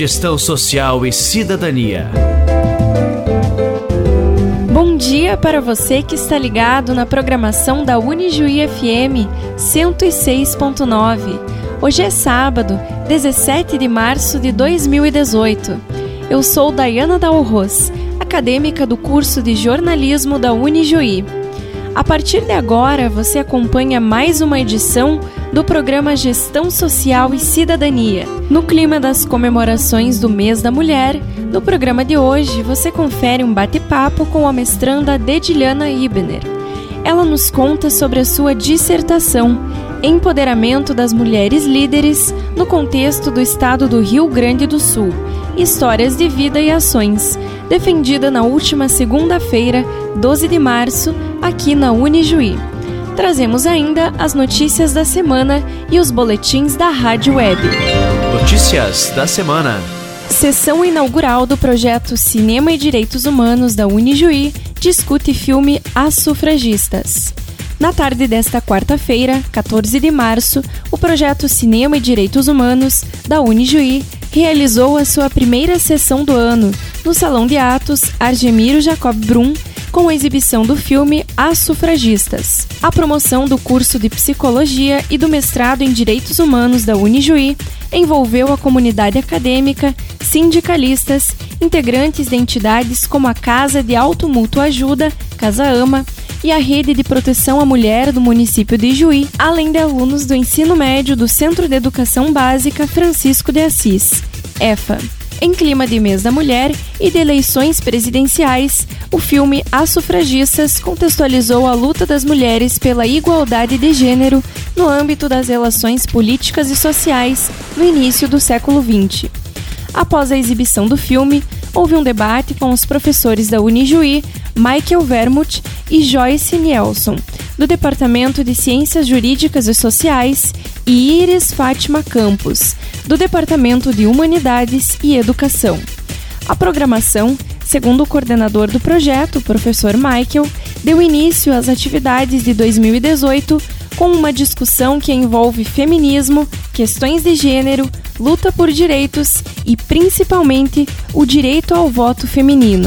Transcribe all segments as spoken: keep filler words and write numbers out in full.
Gestão Social e Cidadania. Bom dia para você que está ligado na programação da Unijuí F M cento e seis ponto nove. Hoje é sábado, dezessete de março de dois mil e dezoito. Eu sou Dayana Dalros, acadêmica do curso de jornalismo da Unijuí. A partir de agora, você acompanha mais uma edição do programa Gestão Social e Cidadania. No clima das comemorações do Mês da Mulher, no programa de hoje você confere um bate-papo com a mestranda Dediliana Ibner. Ela nos conta sobre a sua dissertação, Empoderamento das Mulheres Líderes no contexto do estado do Rio Grande do Sul, Histórias de Vida e Ações, defendida na última segunda-feira, doze de março, aqui na Unijuí. Trazemos ainda as notícias da semana e os boletins da Rádio Web. Notícias da semana. Sessão inaugural do projeto Cinema e Direitos Humanos da Unijuí discute filme As Sufragistas. Na tarde desta quarta-feira, quatorze de março, o projeto Cinema e Direitos Humanos da Unijuí realizou a sua primeira sessão do ano no Salão de Atos Argemiro Jacob Brum, com a exibição do filme As Sufragistas. A promoção do curso de Psicologia e do mestrado em Direitos Humanos da Unijuí envolveu a comunidade acadêmica, sindicalistas, integrantes de entidades como a Casa de Automútua Ajuda, Casa Ama, e a Rede de Proteção à Mulher do município de Juí, além de alunos do ensino médio do Centro de Educação Básica Francisco de Assis, E F A. Em clima de Mês da Mulher e de eleições presidenciais, o filme As Sufragistas contextualizou a luta das mulheres pela igualdade de gênero no âmbito das relações políticas e sociais no início do século vinte. Após a exibição do filme, houve um debate com os professores da Unijuí, Michael Vermut e Joyce Nielsen, do Departamento de Ciências Jurídicas e Sociais, e Iris Fátima Campos, do Departamento de Humanidades e Educação. A programação, segundo o coordenador do projeto, o professor Michael, deu início às atividades de dois mil e dezoito com uma discussão que envolve feminismo, questões de gênero, luta por direitos e, principalmente, o direito ao voto feminino.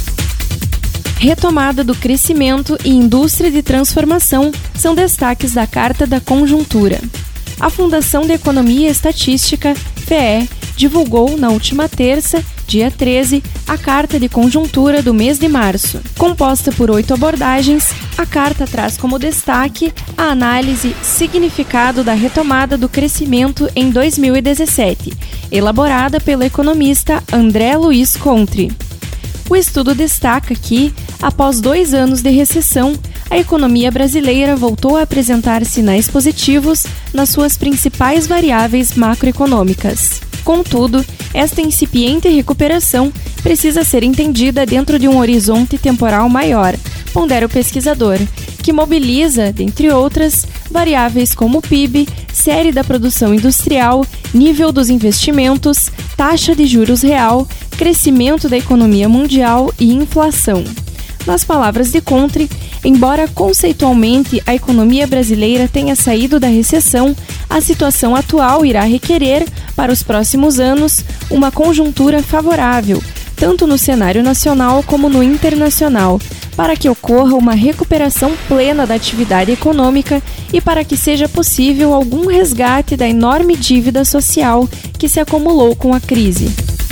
Retomada do crescimento e indústria de transformação são destaques da Carta da Conjuntura. A Fundação de Economia e Estatística, F E E, divulgou na última terça, dia treze, a Carta de Conjuntura do mês de março. Composta por oito abordagens, a carta traz como destaque a análise Significado da Retomada do Crescimento em dois mil e dezessete, elaborada pelo economista André Luiz Contri. O estudo destaca que, após dois anos de recessão, a economia brasileira voltou a apresentar sinais positivos nas suas principais variáveis macroeconômicas. Contudo, esta incipiente recuperação precisa ser entendida dentro de um horizonte temporal maior, pondera o pesquisador, que mobiliza, dentre outras, variáveis como o P I B, série da produção industrial, nível dos investimentos, taxa de juros real, crescimento da economia mundial e inflação. Nas palavras de Contri, embora conceitualmente a economia brasileira tenha saído da recessão, a situação atual irá requerer, para os próximos anos, uma conjuntura favorável, tanto no cenário nacional como no internacional, para que ocorra uma recuperação plena da atividade econômica e para que seja possível algum resgate da enorme dívida social que se acumulou com a crise.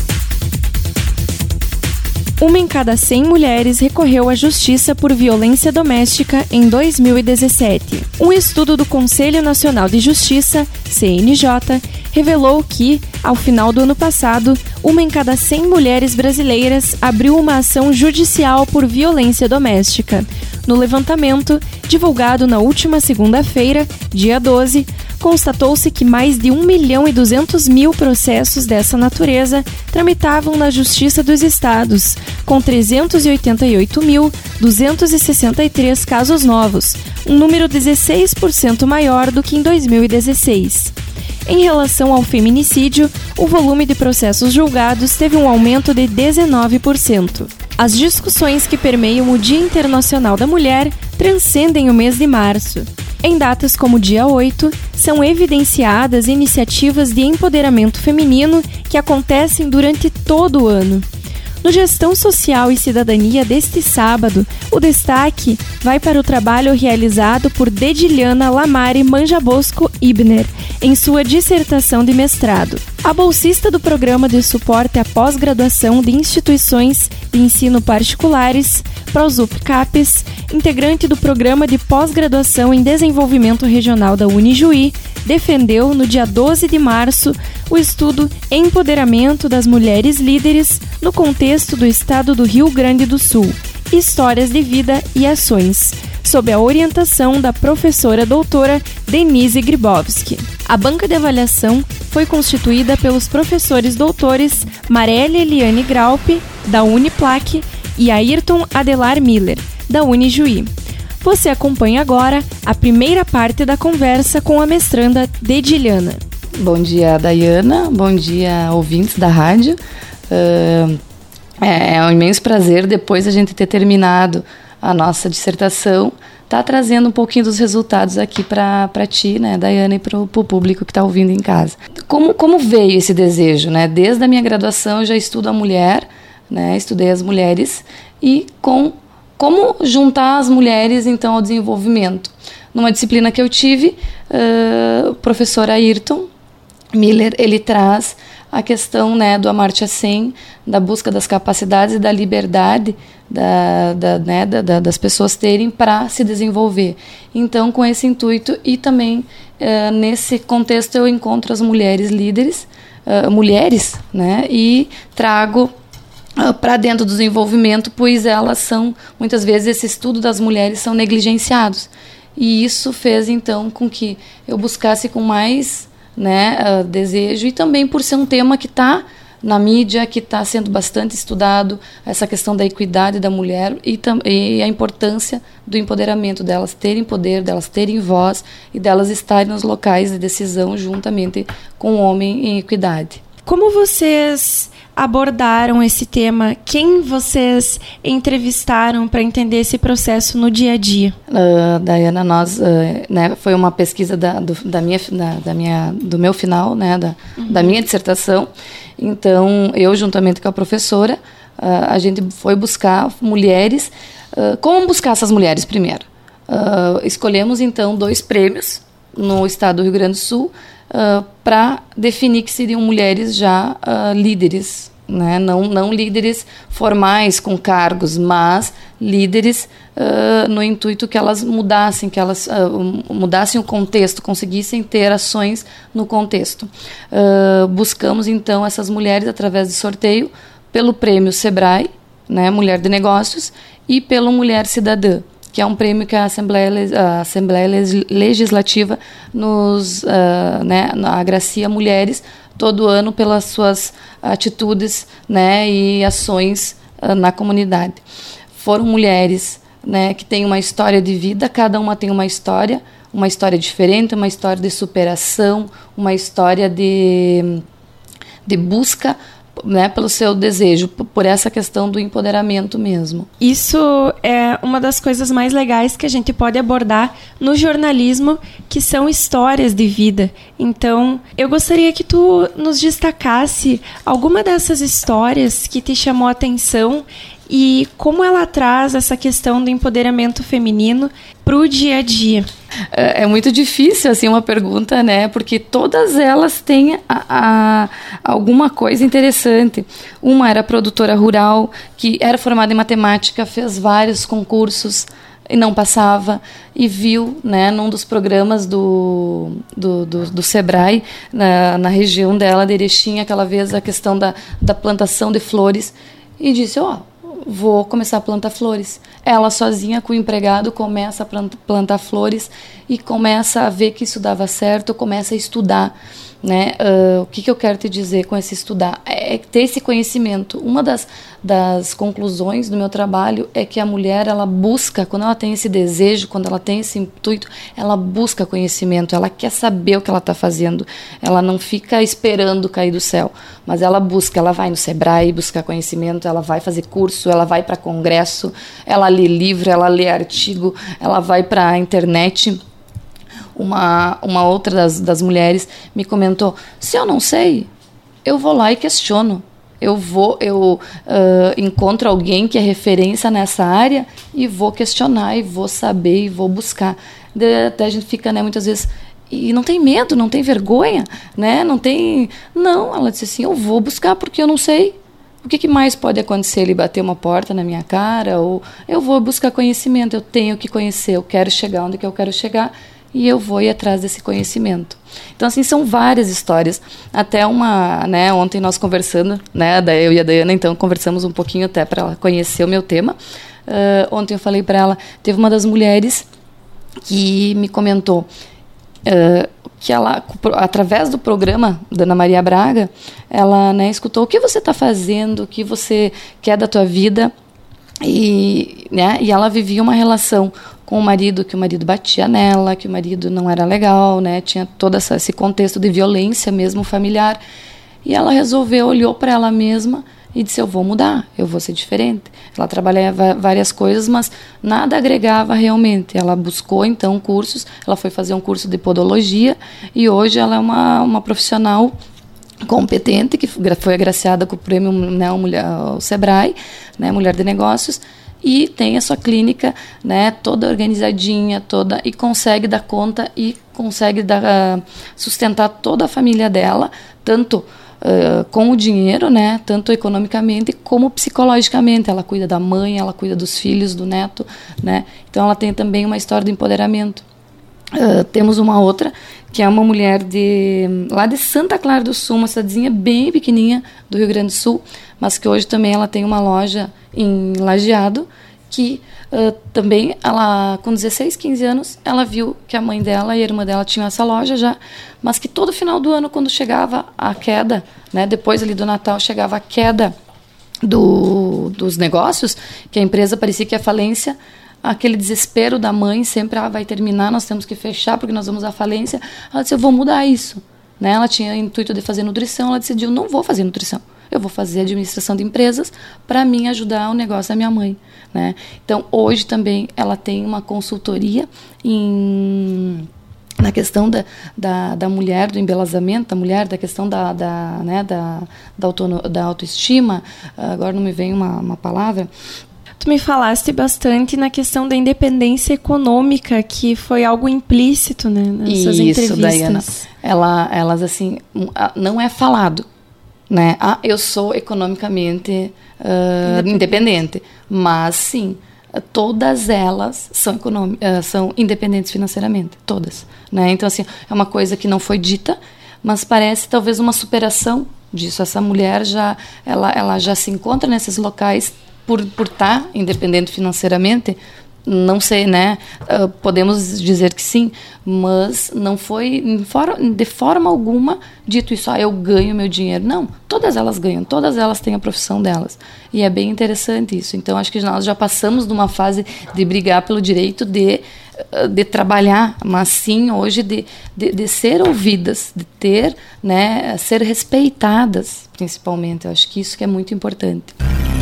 Uma em cada cem mulheres recorreu à justiça por violência doméstica em dois mil e dezessete. Um estudo do Conselho Nacional de Justiça, C N J, revelou que, ao final do ano passado, uma em cada cem mulheres brasileiras abriu uma ação judicial por violência doméstica. No levantamento, divulgado na última segunda-feira, dia doze, constatou-se que mais de um milhão e duzentos mil processos dessa natureza tramitavam na Justiça dos Estados, com trezentos e oitenta e oito mil duzentos e sessenta e três casos novos, um número dezesseis por cento maior do que em dois mil e dezesseis. Em relação ao feminicídio, o volume de processos julgados teve um aumento de dezenove por cento. As discussões que permeiam o Dia Internacional da Mulher transcendem o mês de março. Em datas como o dia oito, são evidenciadas iniciativas de empoderamento feminino que acontecem durante todo o ano. No Gestão Social e Cidadania deste sábado, o destaque vai para o trabalho realizado por Dediliana Lamari Manjabosco Ibner, em sua dissertação de mestrado. A bolsista do Programa de Suporte à Pós-Graduação de Instituições de Ensino Particulares, ProSUP-CAPES, integrante do Programa de Pós-Graduação em Desenvolvimento Regional da Unijuí, defendeu no dia doze de março o estudo Empoderamento das Mulheres Líderes no contexto do Estado do Rio Grande do Sul, Histórias de Vida e Ações, sob a orientação da professora doutora Denise Gribowski. A banca de avaliação foi constituída pelos professores doutores Marielle Eliane Graupe, da Uniplac, e Ayrton Adelar Miller, da Unijuí. Você acompanha agora a primeira parte da conversa com a mestranda Dediliana. Bom dia, Dayana. Bom dia, ouvintes da rádio. Uh, é, é um imenso prazer, depois da gente ter terminado a nossa dissertação, tá trazendo um pouquinho dos resultados aqui para ti, né, Dayana, e para o público que está ouvindo em casa. Como, como veio esse desejo, né? Desde a minha graduação eu já estudo a mulher, né? Estudei as mulheres e com como juntar as mulheres, então, ao desenvolvimento. Numa disciplina que eu tive, uh, o professor Ayrton Miller, ele traz a questão, né, do Amartya Sen, da busca das capacidades e da liberdade da, da, né, da, da, das pessoas terem para se desenvolver. Então, com esse intuito e também uh, nesse contexto eu encontro as mulheres líderes, uh, mulheres, né, e trago para dentro do desenvolvimento, pois elas são, muitas vezes, esse estudo das mulheres são negligenciados. E isso fez, então, com que eu buscasse com mais, né, uh, desejo, e também por ser um tema que está na mídia, que está sendo bastante estudado, essa questão da equidade da mulher e, tam- e a importância do empoderamento delas terem poder, delas terem voz e delas estarem nos locais de decisão juntamente com o homem em equidade. Como vocês abordaram esse tema? Quem vocês entrevistaram para entender esse processo no dia a dia? Uh, Dayana, nós, uh, né, foi uma pesquisa da, do, da minha, da, da minha, do meu final, né, da, uhum. da minha dissertação. Então, eu, juntamente com a professora, uh, a gente foi buscar mulheres. Uh, como buscar essas mulheres primeiro? Uh, escolhemos, então, dois prêmios no estado do Rio Grande do Sul, Uh, para definir que seriam mulheres já uh, líderes, né? não, não líderes formais com cargos, mas líderes uh, no intuito que elas mudassem, que elas uh, mudassem o contexto, conseguissem ter ações no contexto. Uh, buscamos então essas mulheres através de sorteio pelo prêmio Sebrae, né? Mulher de Negócios, e pelo Mulher Cidadã, que é um prêmio que a Assembleia, a Assembleia Legislativa nos uh, né, agracia mulheres todo ano pelas suas atitudes, né, e ações uh, na comunidade. Foram mulheres, né, que têm uma história de vida, cada uma tem uma história, uma história diferente, uma história de superação, uma história de, de busca, né, pelo seu desejo, por essa questão do empoderamento mesmo. Isso é uma das coisas mais legais que a gente pode abordar no jornalismo, que são histórias de vida. Então, eu gostaria que tu nos destacasse alguma dessas histórias que te chamou a atenção e como ela traz essa questão do empoderamento feminino para o dia a dia. É, é muito difícil, assim, uma pergunta, né? Porque todas elas têm a, a, alguma coisa interessante. Uma era produtora rural, que era formada em matemática, fez vários concursos e não passava, e viu, né, num dos programas do, do, do, do Sebrae, na, na região dela, de Erechim, aquela vez a questão da, da plantação de flores, e disse, ó, oh, vou começar a plantar flores. Ela sozinha com o empregado começa a plantar flores e começa a ver que isso dava certo, começa a estudar, né? Uh, o que, que eu quero te dizer com esse estudar? É ter esse conhecimento. Uma das, das conclusões do meu trabalho é que a mulher, ela busca, quando ela tem esse desejo, quando ela tem esse intuito, ela busca conhecimento, ela quer saber o que ela está fazendo, ela não fica esperando cair do céu, mas ela busca, ela vai no Sebrae buscar conhecimento, ela vai fazer curso, ela vai para congresso, ela lê livro, ela lê artigo, ela vai para a internet uma, uma outra das, das mulheres me comentou, se eu não sei, eu vou lá e questiono. Eu vou, eu uh, encontro alguém que é referência nessa área e vou questionar, e vou saber, e vou buscar. Até a gente fica, né, muitas vezes, e não tem medo, não tem vergonha, né? Não tem... Não, ela disse assim, eu vou buscar porque eu não sei. O que, que mais pode acontecer? Ele bater uma porta na minha cara? Ou eu vou buscar conhecimento, eu tenho que conhecer, eu quero chegar onde que eu quero chegar e eu vou ir atrás desse conhecimento. Então, assim, são várias histórias. Até uma, né, ontem nós conversando, né, eu e a Dayana, então, conversamos um pouquinho até para ela conhecer o meu tema. Uh, ontem eu falei para ela, teve uma das mulheres que me comentou uh, que ela, através do programa da Ana Maria Braga, ela, né, escutou o que você está fazendo, o que você quer da tua vida, e, né, e ela vivia uma relação com o marido, que o marido batia nela, que o marido não era legal, né? Tinha todo essa, esse contexto de violência mesmo familiar. E ela resolveu, olhou para ela mesma e disse, eu vou mudar, eu vou ser diferente. Ela trabalhava várias coisas, mas nada agregava realmente. Ela buscou, então, cursos, ela foi fazer um curso de podologia e hoje ela é uma, uma profissional competente, que foi agraciada com o prêmio, né, o Sebrae, né, Mulher de Negócios, e tem a sua clínica, né, toda organizadinha, toda, e consegue dar conta e consegue dar, uh, sustentar toda a família dela, tanto uh, com o dinheiro, né, tanto economicamente como psicologicamente. Ela cuida da mãe, ela cuida dos filhos, do neto, né, então ela tem também uma história de empoderamento. Uh, temos uma outra, que é uma mulher de, lá de Santa Clara do Sul, uma cidadezinha bem pequenininha do Rio Grande do Sul, mas que hoje também ela tem uma loja em Lajeado, que uh, também, ela, com dezesseis, quinze anos, ela viu que a mãe dela e a irmã dela tinham essa loja já, mas que todo final do ano, quando chegava a queda, né, depois ali do Natal, chegava a queda do, dos negócios, que a empresa parecia que ia falência, aquele desespero da mãe, sempre ah, vai terminar, nós temos que fechar porque nós vamos à falência. Ela disse, eu vou mudar isso. Né? Ela tinha o intuito de fazer nutrição, ela decidiu, não vou fazer nutrição, eu vou fazer administração de empresas para mim ajudar o negócio da minha mãe. Né? Então, hoje também ela tem uma consultoria em... na questão da, da, da mulher, do embelezamento da mulher, da questão da, da, né, da, da, autono, da autoestima, agora não me vem uma, uma palavra. Tu me falaste bastante na questão da independência econômica, que foi algo implícito, né, nessas Isso, entrevistas. Dayana. Ela, elas, assim, não é falado, né? Ah, eu sou economicamente uh, independente. independente, mas, sim, todas elas são, econom- uh, são independentes financeiramente, todas. Né? Então, assim, é uma coisa que não foi dita, mas parece talvez uma superação disso. Essa mulher já, ela, ela já se encontra nesses locais por por estar independente financeiramente. Não sei, né? Uh, podemos dizer que sim, mas não foi de forma alguma dito isso, ah, eu ganho meu dinheiro. Não, todas elas ganham, todas elas têm a profissão delas. E é bem interessante isso. Então, acho que nós já passamos de uma fase de brigar pelo direito de, de trabalhar, mas sim, hoje, de, de, de ser ouvidas, de ter, né, ser respeitadas, principalmente. Eu acho que isso que é muito importante.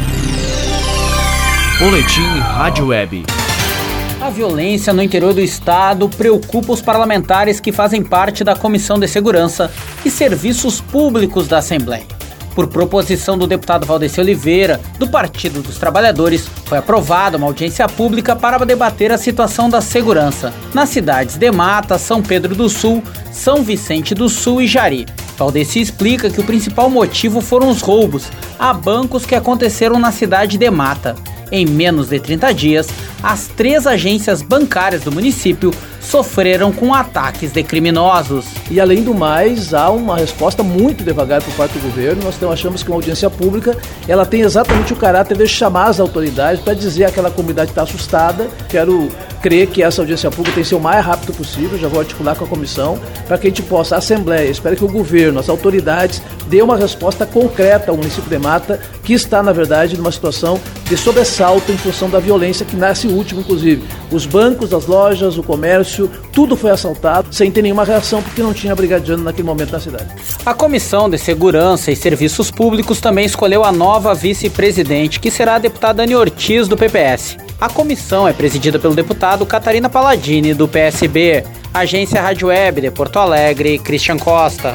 Boletim Rádio Web. A violência no interior do estado preocupa os parlamentares que fazem parte da Comissão de Segurança e Serviços Públicos da Assembleia. Por proposição do deputado Valdeci Oliveira, do Partido dos Trabalhadores, foi aprovada uma audiência pública para debater a situação da segurança nas cidades de Mata, São Pedro do Sul, São Vicente do Sul e Jari. Valdeci explica que o principal motivo foram os roubos a bancos que aconteceram na cidade de Mata. Em menos de trinta dias, as três agências bancárias do município sofreram com ataques de criminosos. E além do mais, há uma resposta muito devagar por parte do governo. Nós então achamos que uma audiência pública, ela tem exatamente o caráter de chamar as autoridades para dizer àquela comunidade que está assustada. Quero crer que essa audiência pública tem que ser o mais rápido possível, já vou articular com a comissão, para que a gente possa, a Assembleia, espero que o governo, as autoridades, dê uma resposta concreta ao município de Mata, que está, na verdade, numa situação de sobressalto em função da violência que nasce último, inclusive. Os bancos, as lojas, o comércio, tudo foi assaltado, sem ter nenhuma reação, porque não tinha brigadiano naquele momento na cidade. A Comissão de Segurança e Serviços Públicos também escolheu a nova vice-presidente, que será a deputada Ani Ortiz, do P P S. A comissão é presidida pelo deputado Catarina Palladini, do P S B. Agência Rádio Web de Porto Alegre, Christian Costa.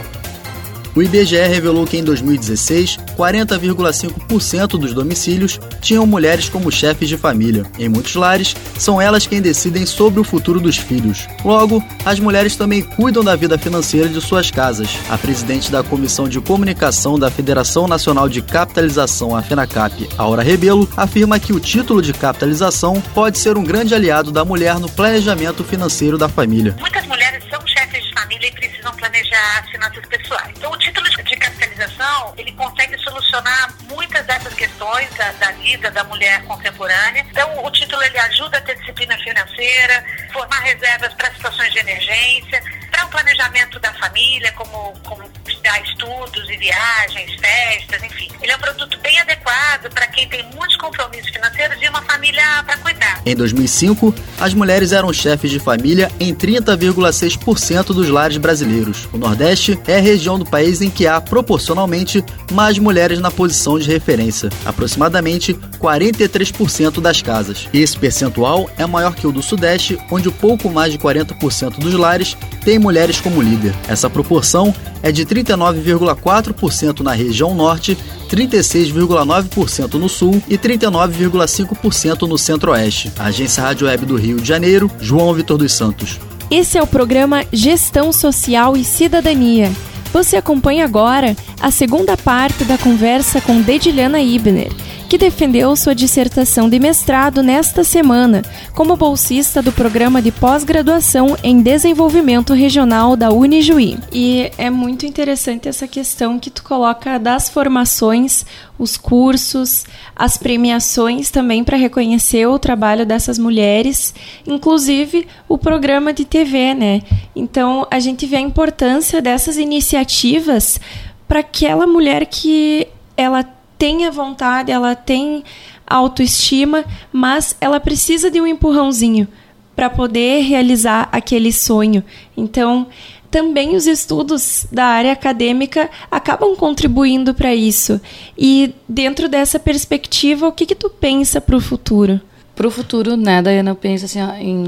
O I B G E revelou que em dois mil e dezesseis, quarenta vírgula cinco por cento dos domicílios tinham mulheres como chefes de família. Em muitos lares, são elas quem decidem sobre o futuro dos filhos. Logo, as mulheres também cuidam da vida financeira de suas casas. A presidente da Comissão de Comunicação da Federação Nacional de Capitalização, a FENACAP, Aura Rebelo, afirma que o título de capitalização pode ser um grande aliado da mulher no planejamento financeiro da família. Muitas mulheres são chefes de família e precisam planejar as finanças pessoais. Então, o título de capitalização, ele consegue solucionar muitas dessas questões da, da vida da mulher contemporânea. Então, o título, ele ajuda a ter disciplina financeira, formar reservas para situações de emergência, para o planejamento da família, como, como dar estudos e viagens, festas, enfim. Ele é um produto bem adequado para quem tem muitos compromissos financeiros e uma família para cuidar. Em dois mil e cinco, as mulheres eram chefes de família em trinta vírgula seis por cento dos lares brasileiros. O Nordeste é a região do país em que há, proporcionalmente, mais mulheres na posição de referência, aproximadamente quarenta e três por cento das casas. Esse percentual é maior que o do Sudeste, onde pouco mais de quarenta por cento dos lares tem mulheres como líder. Essa proporção é de trinta e nove vírgula quatro por cento na região Norte, trinta e seis vírgula nove por cento no Sul e trinta e nove vírgula cinco por cento no Centro-Oeste. Agência Rádio Web do Rio de Janeiro, João Vitor dos Santos. Esse é o programa Gestão Social e Cidadania. Você acompanha agora a segunda parte da conversa com Dedilhana Ibner, que defendeu sua dissertação de mestrado nesta semana como bolsista do Programa de Pós-Graduação em Desenvolvimento Regional da Unijuí. E é muito interessante essa questão que tu coloca das formações, os cursos, as premiações também para reconhecer o trabalho dessas mulheres, inclusive o programa de T V, né? Então, a gente vê a importância dessas iniciativas para aquela mulher que ela tem a vontade, ela tem autoestima, mas ela precisa de um empurrãozinho para poder realizar aquele sonho. Então, também os estudos da área acadêmica acabam contribuindo para isso. E dentro dessa perspectiva, o que que tu pensa para o futuro? Para o futuro, né, Daiana, eu penso assim, ó, em,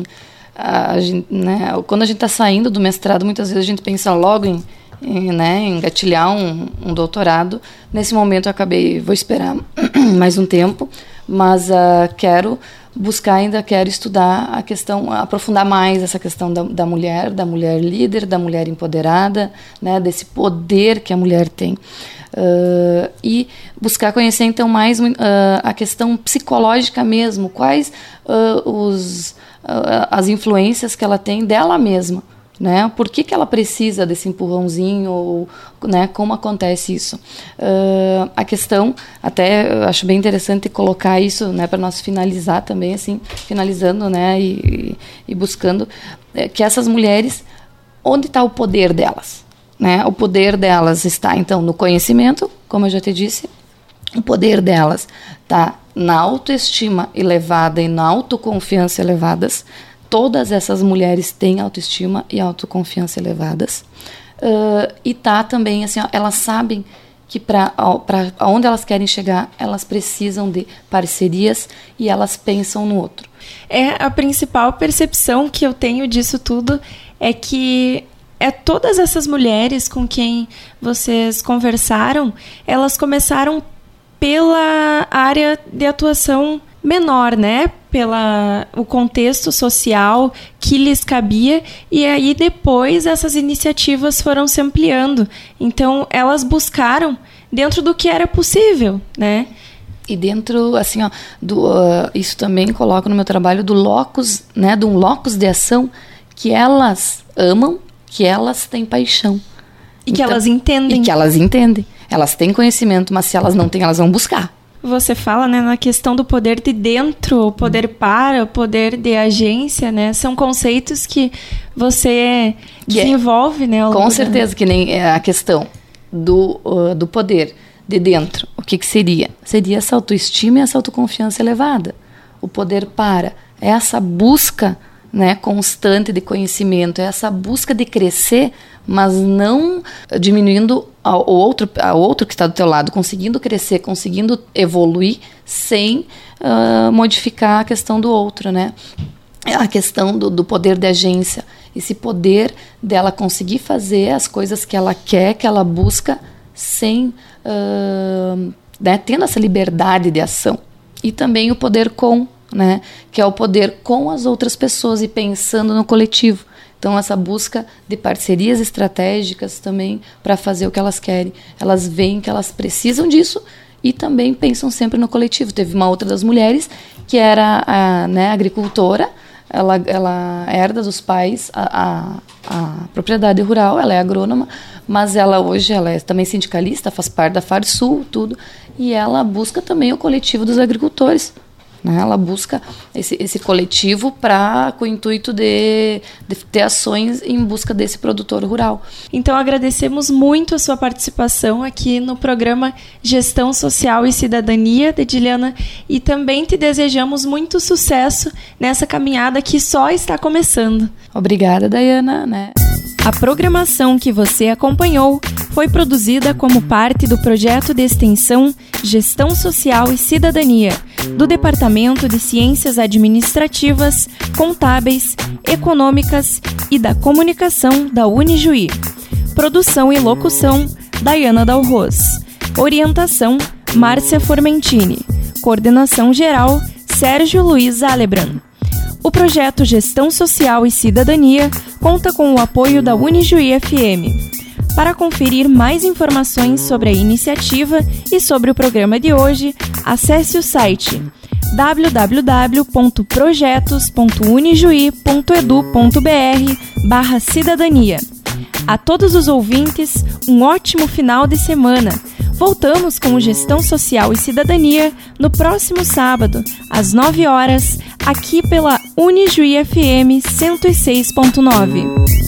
a gente, né, quando a gente está saindo do mestrado, muitas vezes a gente pensa logo em Em, né, engatilhar um, um doutorado. Nesse momento eu acabei, vou esperar mais um tempo, mas uh, quero buscar, ainda quero estudar a questão, aprofundar mais essa questão da, da mulher, da mulher líder, da mulher empoderada, né, desse poder que a mulher tem. Uh, e buscar conhecer então mais uh, a questão psicológica mesmo, quais uh, os, uh, as influências que ela tem dela mesma. Né? Por que que ela precisa desse empurrãozinho, ou, né, como acontece isso? Uh, a questão, até eu acho bem interessante colocar isso, né, para nós finalizar também, assim, finalizando, né, e, e buscando é, que essas mulheres, onde está o poder delas? Né? O poder delas está, então, no conhecimento, como eu já te disse, o poder delas está na autoestima elevada e na autoconfiança elevadas. Todas essas mulheres têm autoestima e autoconfiança elevadas. Uh, e tá também, assim, ó, elas sabem que para onde elas querem chegar, elas precisam de parcerias e elas pensam no outro. É, a principal percepção que eu tenho disso tudo é que é todas essas mulheres com quem vocês conversaram, elas começaram pela área de atuação menor, né? Pela o contexto social que lhes cabia, e aí depois essas iniciativas foram se ampliando. Então elas buscaram dentro do que era possível, né? E dentro, assim, ó, do, uh, isso também coloco no meu trabalho do locus, né? De um locus de ação que elas amam, que elas têm paixão. E então, que elas entendem. E que elas entendem. Elas têm conhecimento, mas se elas não têm, elas vão buscar. Você fala, né, na questão do poder de dentro, o poder para, o poder de agência, né? São conceitos que você que desenvolve, é, né? Com certeza, que nem a questão do, uh, do poder de dentro. O que que seria? Seria essa autoestima e essa autoconfiança elevada. O poder para, essa busca, né, constante de conhecimento, essa busca de crescer, mas não diminuindo o outro, o outro que está do teu lado, conseguindo crescer, conseguindo evoluir sem uh, modificar a questão do outro, né? A questão do, do poder de agência. esse poder dela conseguir fazer as coisas que ela quer, que ela busca, sem uh, né, tendo essa liberdade de ação. E também o poder com, né, que é o poder com as outras pessoas e pensando no coletivo. Então, essa busca de parcerias estratégicas também para fazer o que elas querem. Elas veem que elas precisam disso e também pensam sempre no coletivo. Teve uma outra das mulheres que era a, né, agricultora, ela, ela herda dos pais a, a, a propriedade rural, ela é agrônoma, mas ela hoje ela é também sindicalista, faz parte da FARSUL, tudo, e ela busca também o coletivo dos agricultores. Né? Ela busca esse, esse coletivo pra, com o intuito de, de ter ações em busca desse produtor rural. Então agradecemos muito a sua participação aqui no programa Gestão Social e Cidadania, Dediliana, e também te desejamos muito sucesso nessa caminhada que só está começando. Obrigada, Dayana. Né? A programação que você acompanhou foi produzida como parte do projeto de extensão Gestão Social e Cidadania, do Departamento de Ciências Administrativas, Contábeis, Econômicas e da Comunicação da Unijuí. Produção e locução, Dayana Dalros. Orientação, Márcia Formentini. Coordenação geral, Sérgio Luiz Alebran. O projeto Gestão Social e Cidadania conta com o apoio da Unijuí F M. Para conferir mais informações sobre a iniciativa e sobre o programa de hoje, acesse o site w w w ponto projetos ponto unijuí ponto e d u ponto b r barra cidadania. A todos os ouvintes, um ótimo final de semana. Voltamos com o Gestão Social e Cidadania no próximo sábado, às nove horas, aqui pela Unijuí F M cento e seis ponto nove.